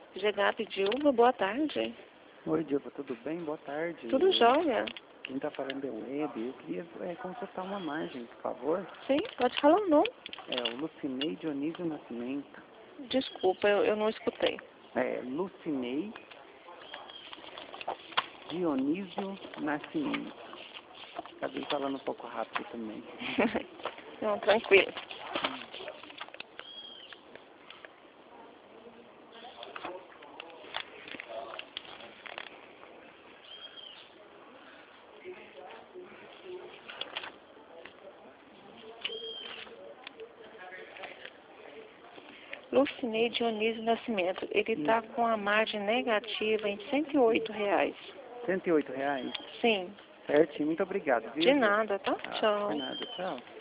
GH Dilva, boa tarde. Oi, Dilva, tudo bem? Boa tarde. Tudo jóia? Quem está falando é o Web. Eu queria consultar uma margem, por favor. Sim, pode falar o nome. É o Lucinei Dionísio Nascimento. Desculpa, eu não escutei. É Lucinei Dionísio Nascimento. Acabei falando um pouco rápido também. Não, tranquilo. Lucinei Dionísio Nascimento. Ele está com a margem negativa em R$108. R$108? Sim. Certinho, muito obrigado, viu? De nada, tá? Tchau. De nada, tchau.